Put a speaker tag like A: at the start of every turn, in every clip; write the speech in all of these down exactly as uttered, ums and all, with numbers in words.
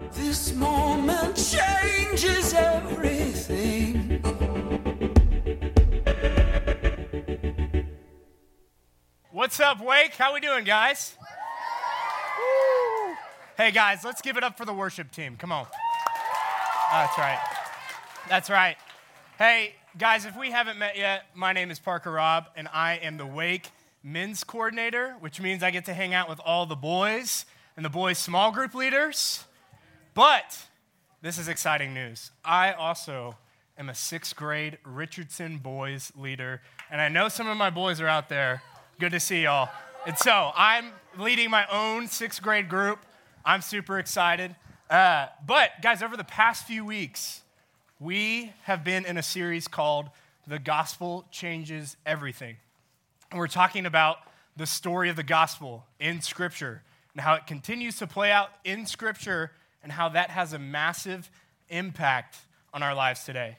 A: This moment changes everything.
B: What's up, Wake? How we doing, guys? Woo. Hey, guys, let's give it up for the worship team. Come on. Oh, that's right. That's right. Hey, guys, if we haven't met yet, my name is Parker Robb, and I am the Wake men's coordinator, which means I get to hang out with all the boys and the boys' small group leaders. But this is exciting news. I also am a sixth grade Richardson boys leader, and I know some of my boys are out there. Good to see y'all. And so I'm leading my own sixth grade group. I'm super excited. Uh, but guys, over the past few weeks, we have been in a series called The Gospel Changes Everything. And we're talking about the story of the gospel in Scripture and how it continues to play out in Scripture and how that has a massive impact on our lives today.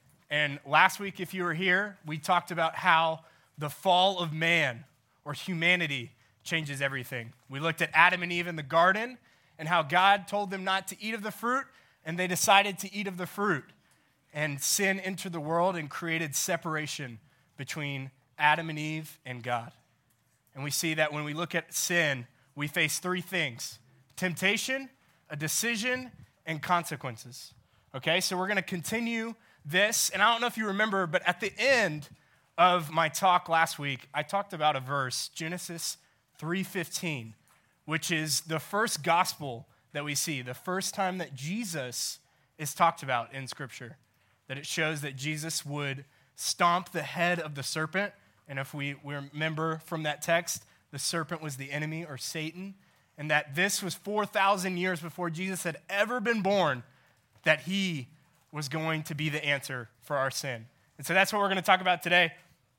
B: And last week, if you were here, we talked about how the fall of man or humanity changes everything. We looked at Adam and Eve in the garden and how God told them not to eat of the fruit, and they decided to eat of the fruit. And sin entered the world and created separation between Adam and Eve and God. And we see that when we look at sin, we face three things: temptation, a decision, and consequences. Okay, so we're going to continue this. And I don't know if you remember, but at the end of my talk last week, I talked about a verse, Genesis three fifteen, which is the first gospel that we see, the first time that Jesus is talked about in Scripture, that it shows that Jesus would stomp the head of the serpent. And if we, we remember from that text, the serpent was the enemy or Satan, and that this was four thousand years before Jesus had ever been born, that he was going to be the answer for our sin. And so that's what we're going to talk about today,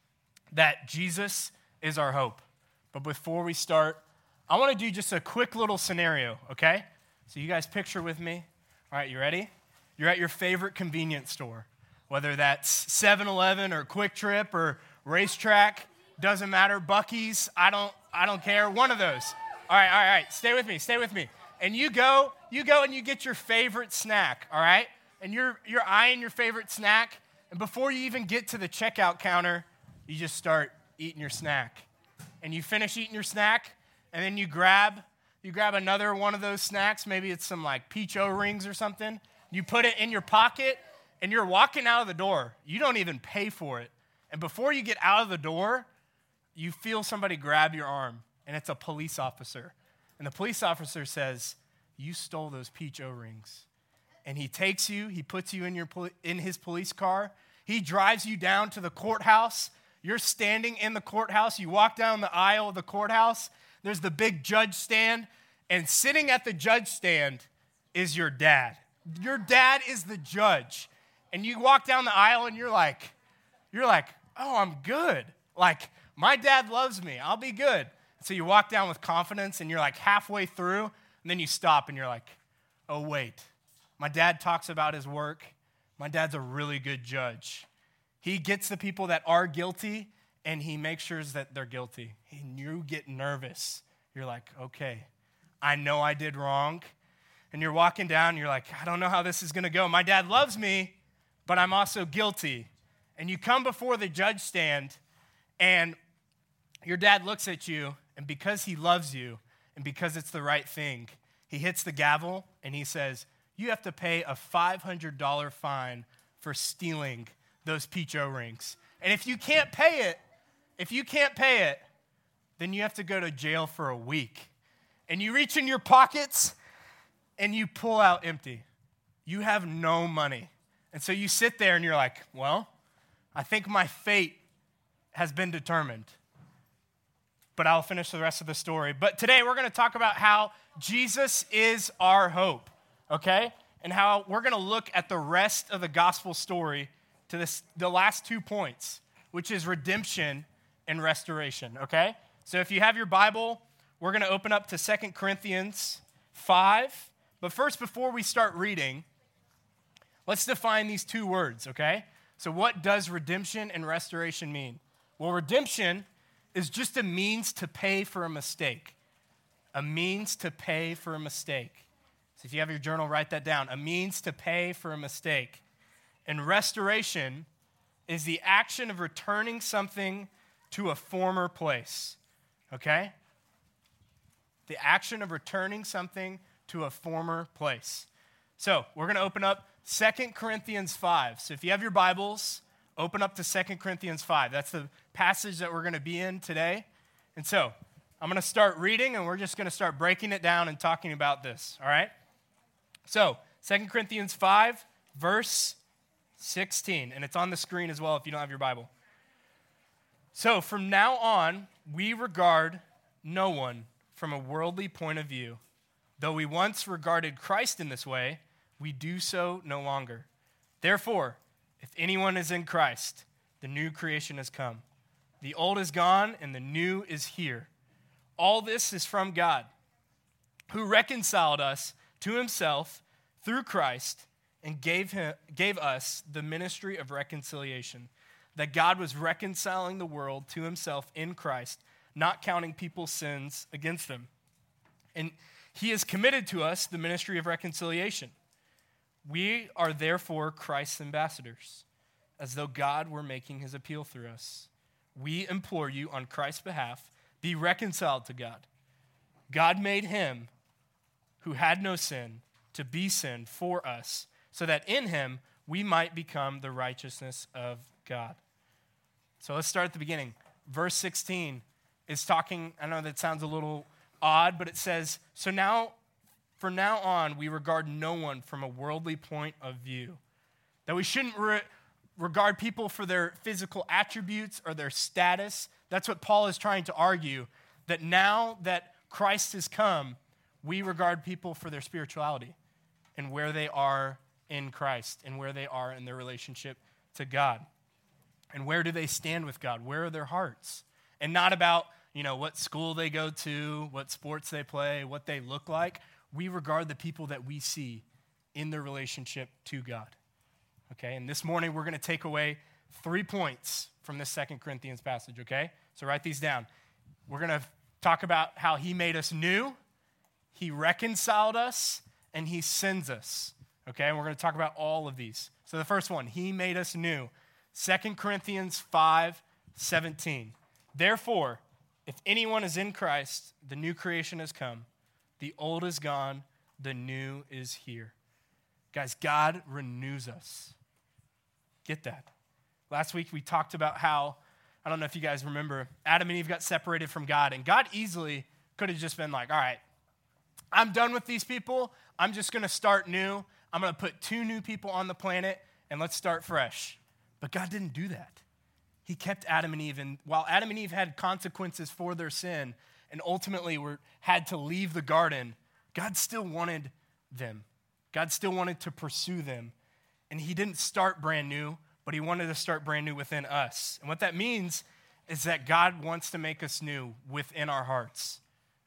B: that Jesus is our hope. But before we start, I want to do just a quick little scenario, okay? So you guys picture with me. All right, you ready? You're at your favorite convenience store, whether that's seven eleven or Quick Trip or Racetrack, doesn't matter, Buc-ee's, I don't I don't care, one of those. All right, all right, all right, stay with me, stay with me. And you go, you go and you get your favorite snack, all right? And you're you're eyeing your favorite snack, and before you even get to the checkout counter, you just start eating your snack. And you finish eating your snack, and then you grab you grab another one of those snacks, maybe it's some like peach O-rings or something. You put it in your pocket, and you're walking out of the door. You don't even pay for it. And before you get out of the door, you feel somebody grab your arm, and it's a police officer. And the police officer says, "You stole those peach O-rings." And he takes you, he puts you in your in his police car. He drives you down to the courthouse. You're standing in the courthouse. You walk down the aisle of the courthouse. There's the big judge stand, and sitting at the judge stand is your dad. Your dad is the judge. And you walk down the aisle, and you're like, you're like, oh, I'm good. Like, my dad loves me. I'll be good. So you walk down with confidence, and you're like halfway through, and then you stop, and you're like, oh, wait. My dad talks about his work. My dad's a really good judge. He gets the people that are guilty, and he makes sure that they're guilty. And you get nervous. You're like, okay, I know I did wrong. And you're walking down, and you're like, I don't know how this is going to go. My dad loves me, but I'm also guilty. And you come before the judge stand, and your dad looks at you, and because he loves you, and because it's the right thing, he hits the gavel, and he says, you have to pay a five hundred dollars fine for stealing those peach O-rings. And if you can't pay it, if you can't pay it, then you have to go to jail for a week. And you reach in your pockets, and you pull out empty. You have no money. And so you sit there, and you're like, well, I think my fate has been determined. But I'll finish the rest of the story. But today we're going to talk about how Jesus is our hope, okay? And how we're going to look at the rest of the gospel story to this, the last two points, which is redemption and restoration, okay? So if you have your Bible, we're going to open up to Second Corinthians five. But first, before we start reading, let's define these two words, okay? So what does redemption and restoration mean? Well, redemption is just a means to pay for a mistake. A means to pay for a mistake. So if you have your journal, write that down. A means to pay for a mistake. And restoration is the action of returning something to a former place. Okay? The action of returning something to a former place. So we're going to open up Second Corinthians five. So if you have your Bibles, open up to Second Corinthians five. That's the passage that we're going to be in today. And so I'm going to start reading, and we're just going to start breaking it down and talking about this, all right? So Second Corinthians five, verse sixteen, and it's on the screen as well if you don't have your Bible. So from now on, we regard no one from a worldly point of view. Though we once regarded Christ in this way, we do so no longer. Therefore, if anyone is in Christ, the new creation has come. The old is gone and the new is here. All this is from God, who reconciled us to himself through Christ and gave him, gave us the ministry of reconciliation, that God was reconciling the world to himself in Christ, not counting people's sins against them. And he has committed to us the ministry of reconciliation. We are therefore Christ's ambassadors, as though God were making his appeal through us. We implore you on Christ's behalf, be reconciled to God. God made him who had no sin to be sin for us, so that in him we might become the righteousness of God. So let's start at the beginning. Verse sixteen is talking, I know that sounds a little odd, but it says, so now, for now on, we regard no one from a worldly point of view. That we shouldn't re- regard people for their physical attributes or their status. That's what Paul is trying to argue, that now that Christ has come, we regard people for their spirituality and where they are in Christ and where they are in their relationship to God. And where do they stand with God? Where are their hearts? And not about, you know, what school they go to, what sports they play, what they look like. We regard the people that we see in their relationship to God. Okay, and this morning we're going to take away three points from this Second Corinthians passage, okay? So write these down. We're going to talk about how he made us new, he reconciled us, and he sends us, okay? And we're going to talk about all of these. So the first one, he made us new. Second Corinthians five seventeen. Therefore, if anyone is in Christ, the new creation has come. The old is gone, the new is here. Guys, God renews us. Get that. Last week we talked about how, I don't know if you guys remember, Adam and Eve got separated from God, and God easily could have just been like, all right, I'm done with these people. I'm just going to start new. I'm going to put two new people on the planet, and let's start fresh. But God didn't do that. He kept Adam and Eve, and while Adam and Eve had consequences for their sin and ultimately were had to leave the garden, God still wanted them. God still wanted to pursue them. And he didn't start brand new, but he wanted to start brand new within us. And what that means is that God wants to make us new within our hearts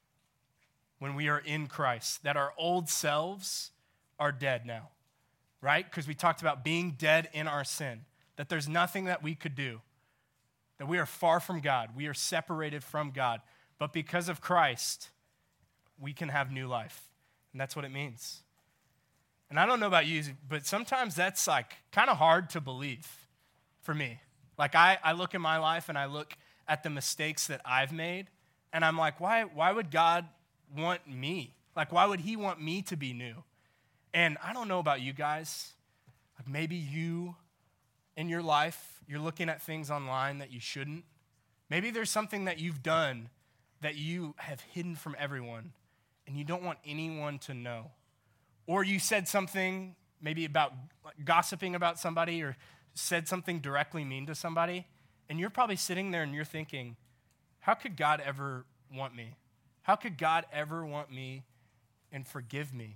B: when we are in Christ, that our old selves are dead now, right? Because we talked about being dead in our sin, that there's nothing that we could do, that we are far from God. We are separated from God. But because of Christ, we can have new life. And that's what it means. And I don't know about you, but sometimes that's like kind of hard to believe for me. Like I, I look in my life and I look at the mistakes that I've made, and I'm like, why, why would God want me? Like, why would he want me to be new? And I don't know about you guys. Like maybe you in your life, you're looking at things online that you shouldn't. Maybe there's something that you've done that you have hidden from everyone, and you don't want anyone to know. Or you said something maybe about gossiping about somebody, or said something directly mean to somebody, and you're probably sitting there and you're thinking, how could God ever want me? How could God ever want me and forgive me?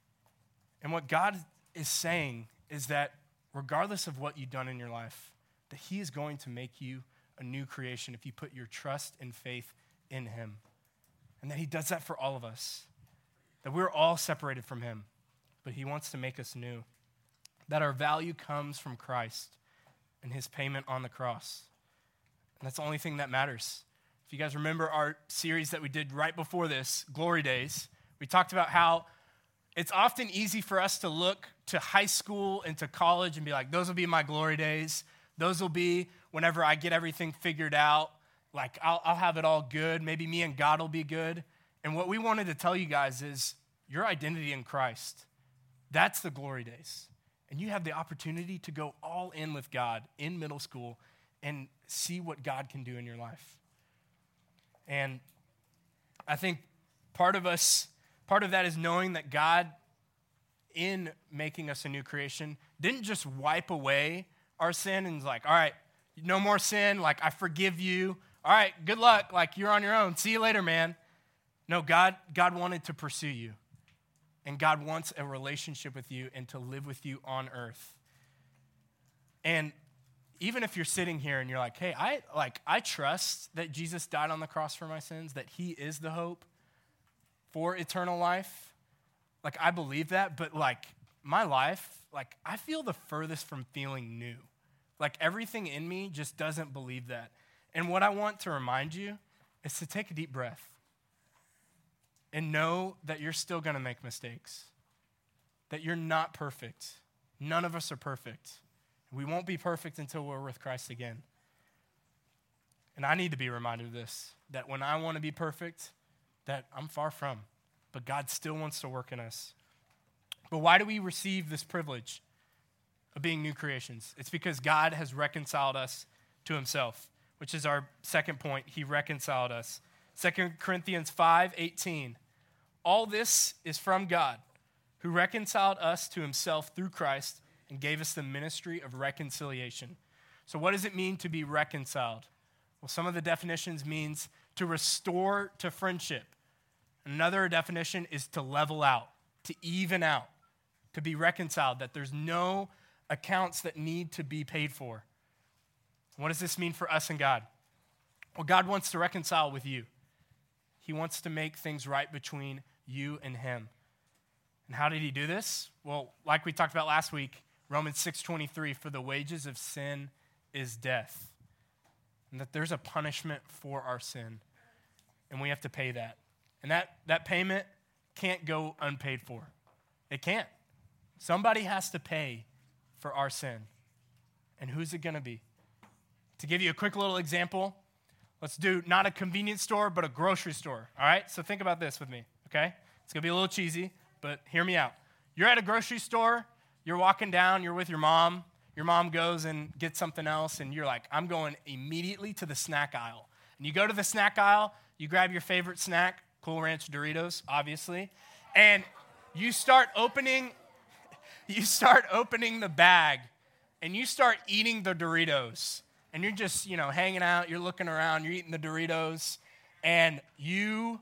B: And what God is saying is that regardless of what you've done in your life, that he is going to make you a new creation if you put your trust and faith in him. And that he does that for all of us. That we're all separated from him, but he wants to make us new. That our value comes from Christ and his payment on the cross. And that's the only thing that matters. If you guys remember our series that we did right before this, Glory Days, we talked about how it's often easy for us to look to high school and to college and be like, those will be my glory days. Those will be whenever I get everything figured out. Like, I'll, I'll have it all good. Maybe me and God will be good. And what we wanted to tell you guys is your identity in Christ, that's the glory days. And you have the opportunity to go all in with God in middle school and see what God can do in your life. And I think part of us, part of that is knowing that God, in making us a new creation, didn't just wipe away our sin and was like, all right, no more sin, like I forgive you. All right, good luck, like you're on your own. See you later, man. No, God, God wanted to pursue you. And God wants a relationship with you and to live with you on earth. And even if you're sitting here and you're like, hey, I like I trust that Jesus died on the cross for my sins, that he is the hope for eternal life. Like, I believe that, but like my life, like I feel the furthest from feeling new. Like everything in me just doesn't believe that. And what I want to remind you is to take a deep breath and know that you're still going to make mistakes, that you're not perfect. None of us are perfect. We won't be perfect until we're with Christ again. And I need to be reminded of this, that when I want to be perfect, that I'm far from, but God still wants to work in us. But why do we receive this privilege of being new creations? It's because God has reconciled us to himself, which is our second point. He reconciled us. Second Corinthians five eighteen. All this is from God, who reconciled us to himself through Christ and gave us the ministry of reconciliation. So what does it mean to be reconciled? Well, some of the definitions means to restore to friendship. Another definition is to level out, to even out, to be reconciled, that there's no accounts that need to be paid for. What does this mean for us and God? Well, God wants to reconcile with you. He wants to make things right between you and him. And how did he do this? Well, like we talked about last week, Romans six twenty-three, for the wages of sin is death. And that there's a punishment for our sin. And we have to pay that. And that, that payment can't go unpaid for. It can't. Somebody has to pay for our sin. And who's it going to be? To give you a quick little example, let's do not a convenience store, but a grocery store, all right? So think about this with me, okay? It's going to be a little cheesy, but hear me out. You're at a grocery store, you're walking down, you're with your mom, your mom goes and gets something else, and you're like, I'm going immediately to the snack aisle. And you go to the snack aisle, you grab your favorite snack, Cool Ranch Doritos, obviously, and you start opening, you start opening the bag, and you start eating the Doritos. And you're just, you know, hanging out, you're looking around, you're eating the Doritos, and you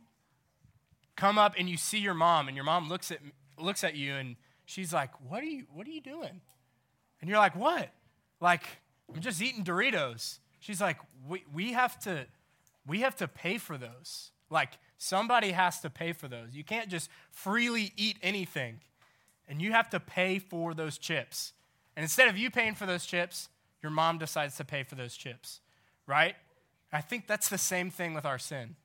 B: come up and you see your mom, and your mom looks at looks at you, and she's like, what are you, what are you doing? And you're like, what? Like, I'm just eating Doritos. She's like, we, we have to, we have to pay for those. Like, somebody has to pay for those. You can't just freely eat anything, and you have to pay for those chips. And instead of you paying for those chips, your mom decides to pay for those chips, right? I think that's the same thing with our sin.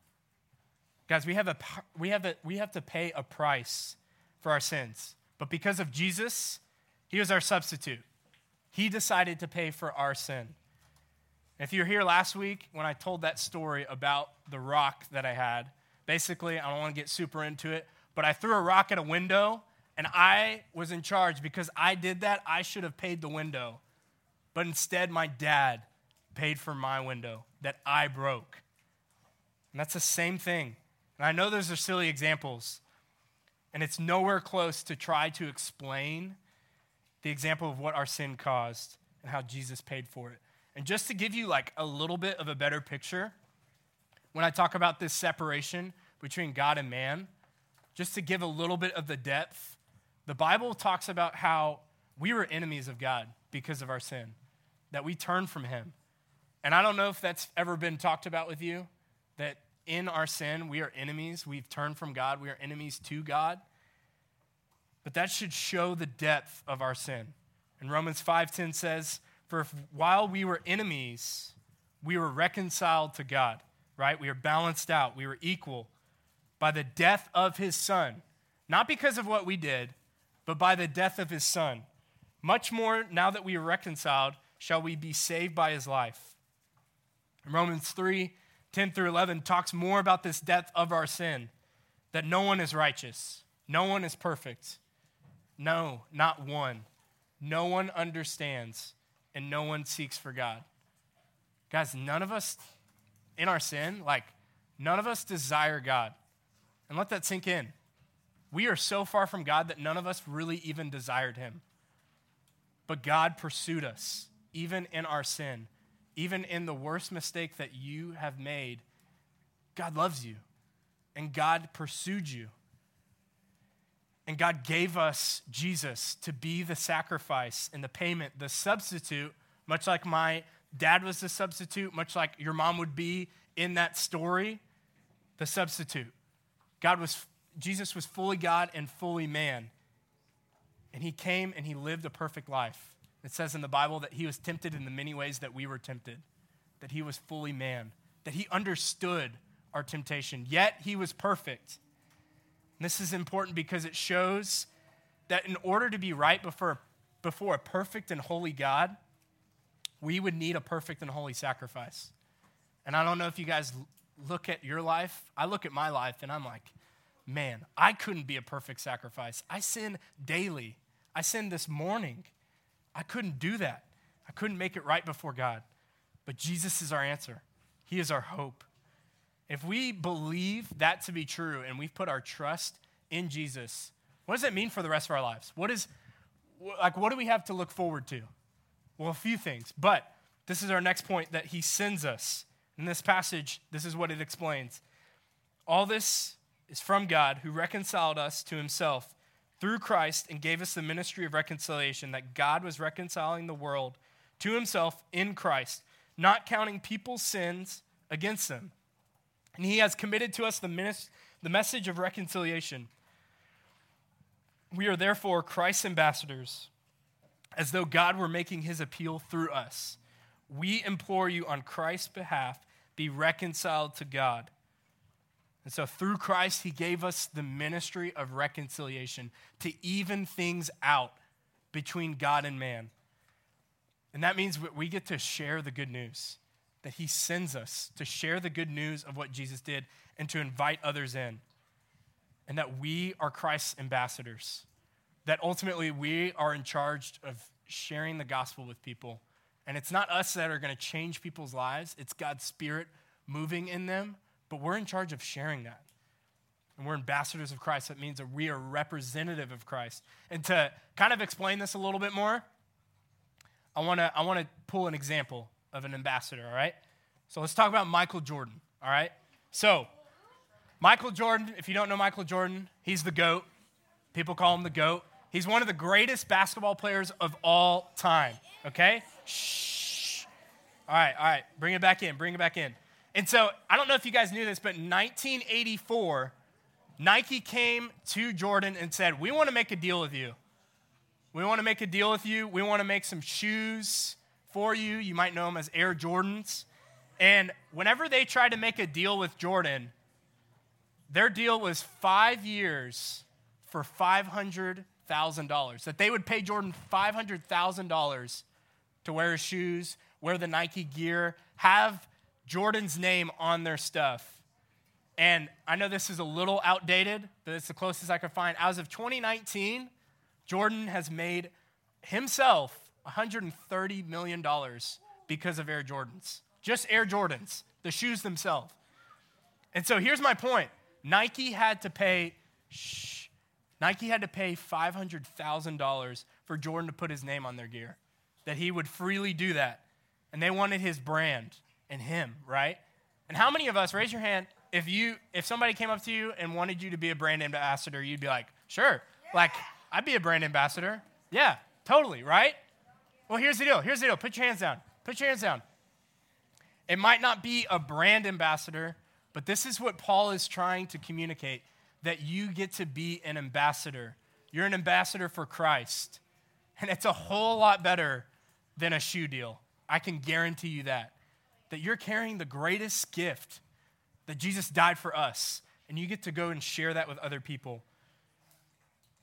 B: Guys, we have a we have a we have to pay a price for our sins. But because of Jesus, he was our substitute. He decided to pay for our sin. If you were here last week when I told that story about the rock that I had, basically, I don't want to get super into it, but I threw a rock at a window, and I was in charge. Because I did that, I should have paid the window. But instead, my dad paid for my window that I broke. And that's the same thing. And I know those are silly examples, and it's nowhere close to try to explain the example of what our sin caused and how Jesus paid for it. And just to give you like a little bit of a better picture, when I talk about this separation between God and man, just to give a little bit of the depth, the Bible talks about how we were enemies of God because of our sin, that we turned from him. And I don't know if that's ever been talked about with you, that in our sin, we are enemies. We've turned from God. We are enemies to God. But that should show the depth of our sin. And Romans five ten says, for if while we were enemies, we were reconciled to God, right? We were balanced out. We were equal by the death of his son. not because of what we did, but by the death of his son. Much more, now that we are reconciled, shall we be saved by his life. Romans three, ten through eleven talks more about this death of our sin, that no one is righteous, no one is perfect. No, not one. No one understands, and no one seeks for God. Guys, none of us in our sin, like, none of us desire God. And let that sink in. We are so far from God that none of us really even desired him. But God pursued us, even in our sin, even in the worst mistake that you have made. God loves you, and God pursued you. And God gave us Jesus to be the sacrifice and the payment, the substitute, much like my dad was the substitute, much like your mom would be in that story, the substitute. God was, Jesus was fully God and fully man. And he came and he lived a perfect life. It says in the Bible that he was tempted in the many ways that we were tempted, that he was fully man, that he understood our temptation, yet he was perfect. And this is important because it shows that in order to be right before, before a perfect and holy God, we would need a perfect and holy sacrifice. And I don't know if you guys look at your life. I look at my life and I'm like, man, I couldn't be a perfect sacrifice. I sin daily. I sinned this morning. I couldn't do that. I couldn't make it right before God. But Jesus is our answer. He is our hope. If we believe that to be true and we've put our trust in Jesus, what does that mean for the rest of our lives? What is, like, what do we have to look forward to? Well, a few things, but this is our next point, that he sends us. In this passage, this is what it explains. All this is from God, who reconciled us to himself through Christ and gave us the ministry of reconciliation, that God was reconciling the world to himself in Christ, not counting people's sins against them. And he has committed to us the, minis- the message of reconciliation. We are therefore Christ's ambassadors, as though God were making his appeal through us. We implore you on Christ's behalf, be reconciled to God. And so through Christ, he gave us the ministry of reconciliation to even things out between God and man. And that means we get to share the good news, that he sends us to share the good news of what Jesus did and to invite others in. And that we are Christ's ambassadors, that ultimately we are in charge of sharing the gospel with people. And it's not us that are going to change people's lives. It's God's Spirit moving in them, but we're in charge of sharing that. And we're ambassadors of Christ. That means that we are representative of Christ. And to kind of explain this a little bit more, I want to I want to pull an example of an ambassador, all right? So let's talk about Michael Jordan, all right? So Michael Jordan, if you don't know Michael Jordan, he's the GOAT. People call him the GOAT. He's one of the greatest basketball players of all time, okay? Shh. All right, all right, bring it back in, bring it back in. And so I don't know if you guys knew this, but in nineteen eighty-four, Nike came to Jordan and said, we want to make a deal with you. We want to make a deal with you. We want to make some shoes for you. You might know them as Air Jordans. And whenever they tried to make a deal with Jordan, their deal was five years for five hundred thousand dollars. That they would pay Jordan five hundred thousand dollars to wear his shoes, wear the Nike gear, have Jordan's name on their stuff. And I know this is a little outdated, but it's the closest I could find. As of twenty nineteen, Jordan has made himself one hundred thirty million dollars because of Air Jordans. Just Air Jordans, the shoes themselves. And so here's my point. Nike had to pay, shh, Nike had to pay five hundred thousand dollars for Jordan to put his name on their gear, that he would freely do that. And they wanted his brand and him, right? And how many of us, raise your hand, if you if somebody came up to you and wanted you to be a brand ambassador, you'd be like, sure, yeah. Like, I'd be a brand ambassador. Yeah, totally, right? Well, here's the deal. Here's the deal. Put your hands down. Put your hands down. It might not be a brand ambassador, but this is what Paul is trying to communicate, that you get to be an ambassador. You're an ambassador for Christ. And it's a whole lot better than a shoe deal. I can guarantee you that. That you're carrying the greatest gift, that Jesus died for us, and you get to go and share that with other people.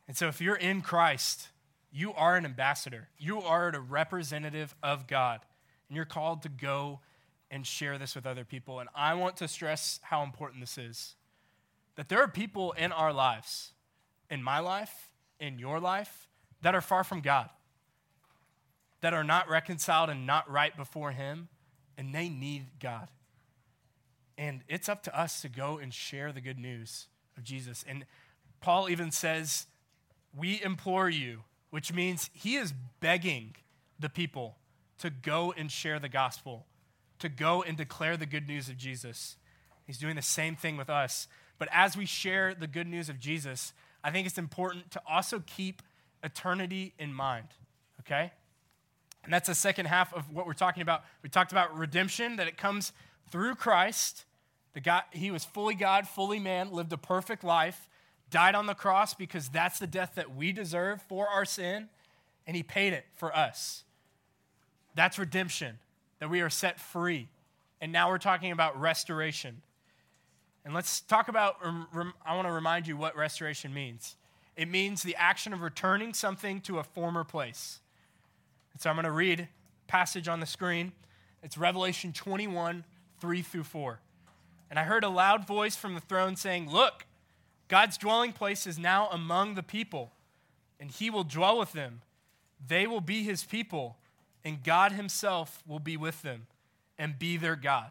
B: And so if you're in Christ, you are an ambassador. You are a representative of God. And you're called to go and share this with other people. And I want to stress how important this is. That there are people in our lives, in my life, in your life, that are far from God. That are not reconciled and not right before him. And they need God. And it's up to us to go and share the good news of Jesus. And Paul even says, we implore you, which means he is begging the people to go and share the gospel, to go and declare the good news of Jesus. He's doing the same thing with us. But as we share the good news of Jesus, I think it's important to also keep eternity in mind, okay? And that's the second half of what we're talking about. We talked about redemption, that it comes through Christ. The God, he was fully God, fully man, lived a perfect life, died on the cross because that's the death that we deserve for our sin, and he paid it for us. That's redemption, that we are set free. And now we're talking about restoration. And let's talk about, I want to remind you what restoration means. It means the action of returning something to a former place. And so I'm going to read a passage on the screen. It's Revelation twenty-one, three through four. And I heard a loud voice from the throne saying, "Look, God's dwelling place is now among the people, and he will dwell with them. They will be his people, and God himself will be with them and be their God.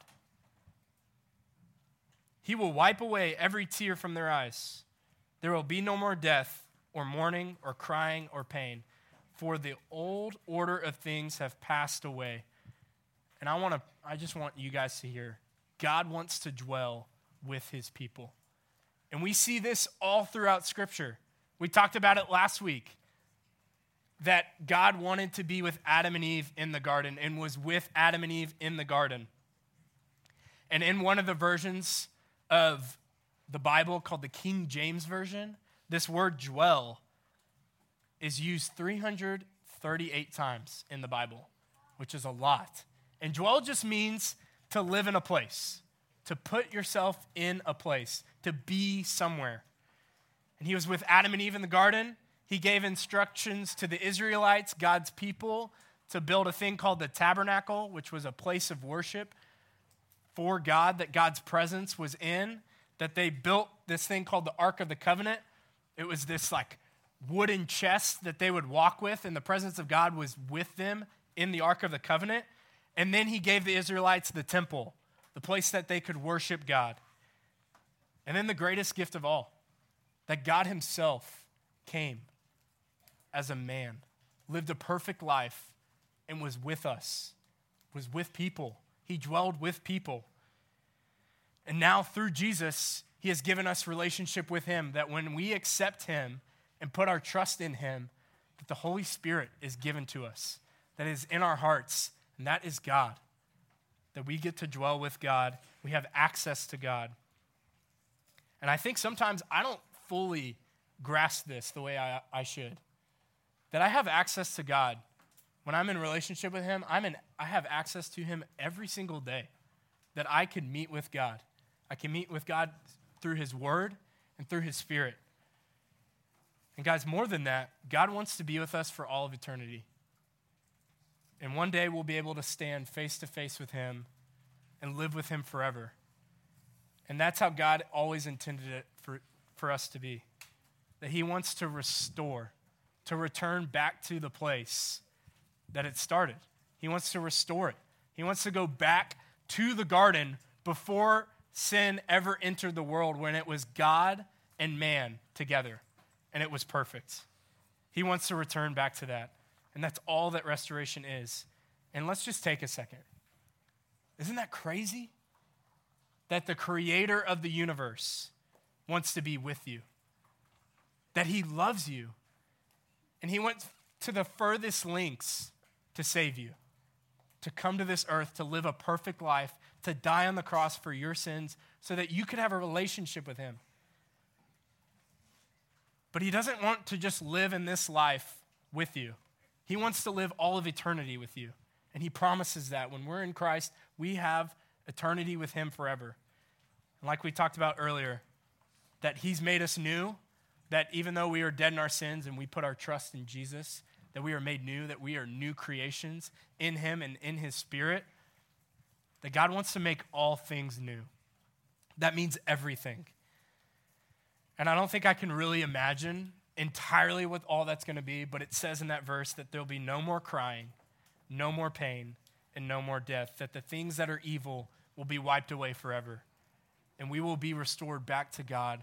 B: He will wipe away every tear from their eyes. There will be no more death or mourning or crying or pain, for the old order of things have passed away." And I want to I just want you guys to hear, God wants to dwell with his people. And we see this all throughout Scripture. We talked about it last week, that God wanted to be with Adam and Eve in the garden and was with Adam and Eve in the garden. And in one of the versions of the Bible called the King James Version, this word dwell is used three hundred thirty-eight times in the Bible, which is a lot. And dwell just means to live in a place, to put yourself in a place, to be somewhere. And he was with Adam and Eve in the garden. He gave instructions to the Israelites, God's people, to build a thing called the tabernacle, which was a place of worship for God that God's presence was in, that they built this thing called the Ark of the Covenant. It was this like wooden chest that they would walk with, and the presence of God was with them in the Ark of the Covenant. And then he gave the Israelites the temple, the place that they could worship God. And then the greatest gift of all, that God himself came as a man, lived a perfect life, and was with us, was with people. He dwelled with people. And now through Jesus, he has given us relationship with him, that when we accept him and put our trust in him, that the Holy Spirit is given to us, that is in our hearts, and that is God, that we get to dwell with God. We have access to God. And I think sometimes I don't fully grasp this the way I, I should, that I have access to God. When I'm in relationship with him, I'm in, I have access to him every single day, that I can meet with God. I can meet with God through his word and through his Spirit. And guys, more than that, God wants to be with us for all of eternity. And one day we'll be able to stand face to face with him and live with him forever. And that's how God always intended it for, for us to be. That he wants to restore, to return back to the place that it started. He wants to restore it. He wants to go back to the garden before sin ever entered the world, when it was God and man together, and it was perfect. He wants to return back to that. And that's all that restoration is. And let's just take a second. Isn't that crazy? That the creator of the universe wants to be with you. That he loves you. And he went to the furthest lengths to save you. To come to this earth, to live a perfect life, to die on the cross for your sins, so that you could have a relationship with him. But he doesn't want to just live in this life with you. He wants to live all of eternity with you. And he promises that when we're in Christ, we have eternity with him forever. And like we talked about earlier, that he's made us new, that even though we are dead in our sins and we put our trust in Jesus, that we are made new, that we are new creations in him and in his Spirit, that God wants to make all things new. That means everything. And I don't think I can really imagine entirely what all that's going to be, but it says in that verse that there'll be no more crying, no more pain, and no more death, that the things that are evil will be wiped away forever, and we will be restored back to God.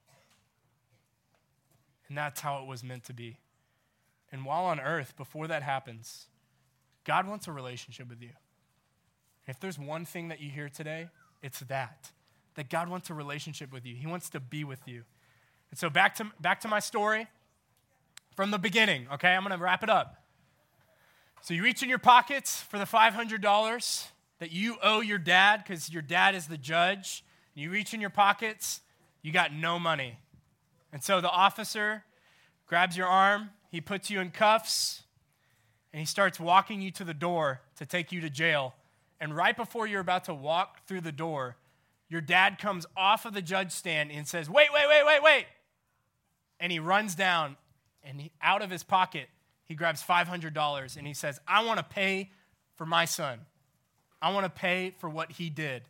B: And that's how it was meant to be. And while on earth, before that happens, God wants a relationship with you. If there's one thing that you hear today, it's that, that God wants a relationship with you. He wants to be with you. And so back to, back to my story from the beginning, okay? I'm going to wrap it up. So you reach in your pockets for the five hundred dollars that you owe your dad because your dad is the judge. You reach in your pockets, you got no money. And so the officer grabs your arm, he puts you in cuffs, and he starts walking you to the door to take you to jail. And right before you're about to walk through the door, your dad comes off of the judge stand and says, wait, wait, wait, wait, wait. And he runs down, and he, out of his pocket, he grabs five hundred dollars, and he says, I want to pay for my son. I want to pay for what he did.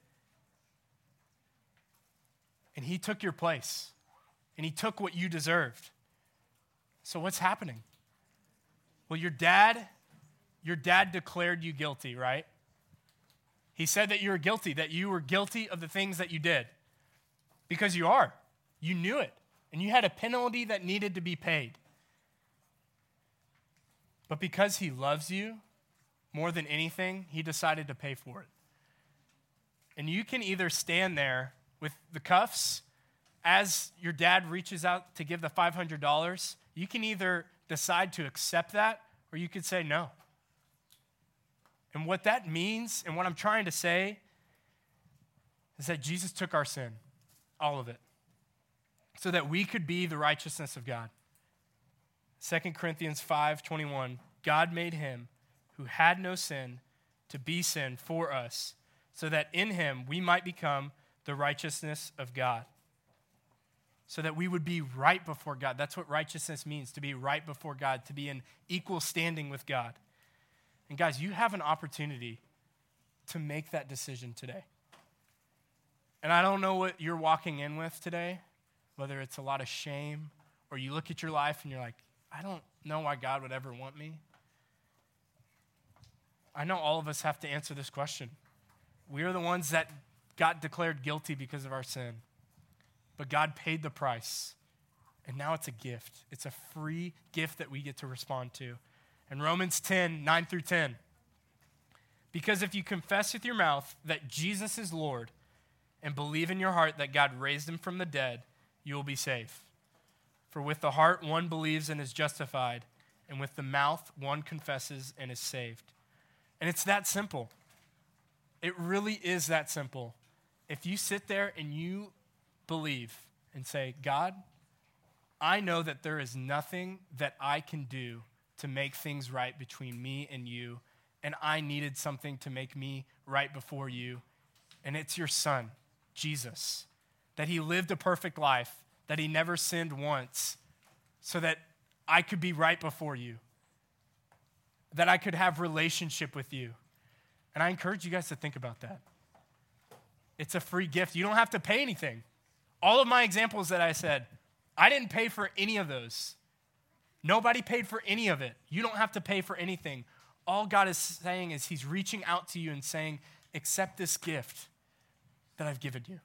B: And he took your place, and he took what you deserved. So what's happening? Well, your dad, your dad declared you guilty, right? He said that you were guilty, that you were guilty of the things that you did. Because you are. You knew it. And you had a penalty that needed to be paid. But because he loves you more than anything, he decided to pay for it. And you can either stand there with the cuffs as your dad reaches out to give the five hundred dollars. You can either decide to accept that or you could say no. And what that means and what I'm trying to say is that Jesus took our sin, all of it, so that we could be the righteousness of God. Second Corinthians five twenty-one, God made him who had no sin to be sin for us, so that in him we might become the righteousness of God. So that we would be right before God. That's what righteousness means, to be right before God, to be in equal standing with God. And guys, you have an opportunity to make that decision today. And I don't know what you're walking in with today, whether it's a lot of shame or you look at your life and you're like, I don't know why God would ever want me. I know all of us have to answer this question. We are the ones that got declared guilty because of our sin. But God paid the price. And now it's a gift. It's a free gift that we get to respond to. In Romans ten, nine through ten. Because if you confess with your mouth that Jesus is Lord and believe in your heart that God raised him from the dead, you will be saved. For with the heart one believes and is justified, and with the mouth one confesses and is saved. And it's that simple. It really is that simple. If you sit there and you believe and say, God, I know that there is nothing that I can do to make things right between me and you, and I needed something to make me right before you, and it's your son, Jesus, that he lived a perfect life, that he never sinned once, so that I could be right before you, that I could have relationship with you. And I encourage you guys to think about that. It's a free gift. You don't have to pay anything. All of my examples that I said, I didn't pay for any of those. Nobody paid for any of it. You don't have to pay for anything. All God is saying is he's reaching out to you and saying, accept this gift that I've given you.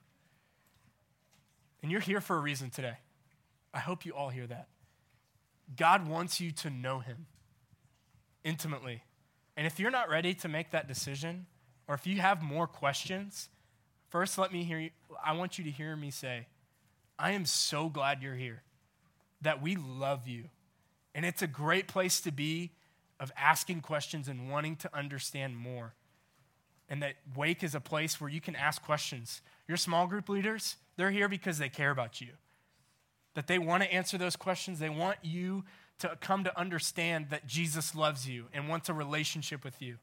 B: And you're here for a reason today. I hope you all hear that. God wants you to know him intimately. And if you're not ready to make that decision, or if you have more questions, first let me hear you. I want you to hear me say, I am so glad you're here, that we love you. And it's a great place to be of asking questions and wanting to understand more. And that Wake is a place where you can ask questions. Your small group leaders, they're here because they care about you. That they want to answer those questions. They want you to come to understand that Jesus loves you and wants a relationship with you.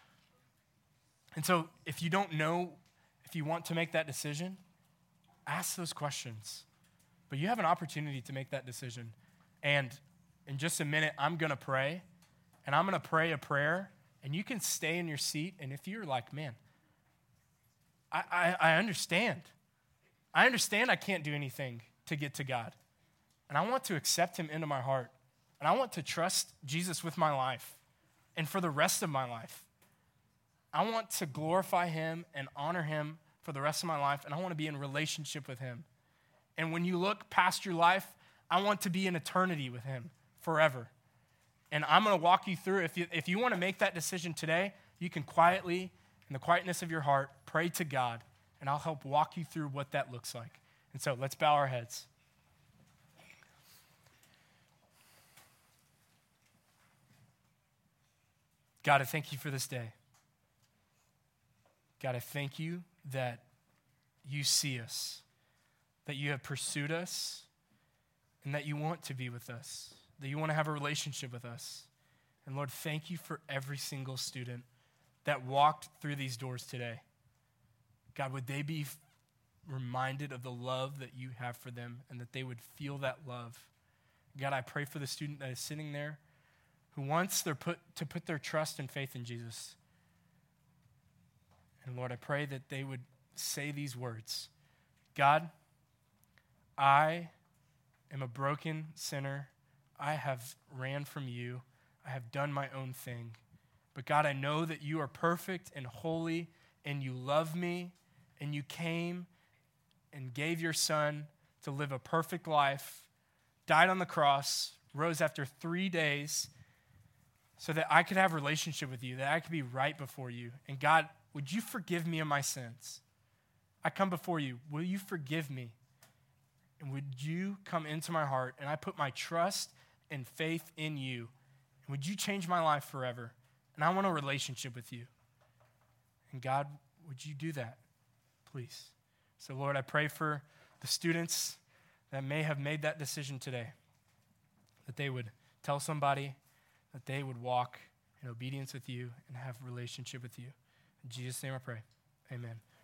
B: And so if you don't know, if you want to make that decision, ask those questions. But you have an opportunity to make that decision. And in just a minute, I'm going to pray, and I'm going to pray a prayer, and you can stay in your seat. And if you're like, man, I, I, I understand. I understand I can't do anything to get to God. And I want to accept him into my heart. And I want to trust Jesus with my life and for the rest of my life. I want to glorify him and honor him for the rest of my life, and I want to be in relationship with him. And when you look past your life, I want to be in eternity with him forever. And I'm going to walk you through. If you, if you want to make that decision today, you can quietly, in the quietness of your heart, pray to God, and I'll help walk you through what that looks like. And so let's bow our heads. God, I thank you for this day. God, I thank you that you see us, that you have pursued us, and that you want to be with us, that you want to have a relationship with us. And Lord, thank you for every single student that walked through these doors today. God, would they be reminded of the love that you have for them and that they would feel that love? God, I pray for the student that is sitting there who wants their put, to put their trust and faith in Jesus. And Lord, I pray that they would say these words. God, I am a broken sinner. I have ran from you. I have done my own thing. But God, I know that you are perfect and holy, and you love me, and you came and gave your son to live a perfect life, died on the cross, rose after three days, so that I could have a relationship with you, that I could be right before you. And God, would you forgive me of my sins? I come before you. Will you forgive me? And would you come into my heart, and I put my trust and faith in you? And would you change my life forever? And I want a relationship with you. And God, would you do that, please? So Lord, I pray for the students that may have made that decision today, that they would tell somebody, that they would walk in obedience with you and have a relationship with you. In Jesus' name I pray, amen.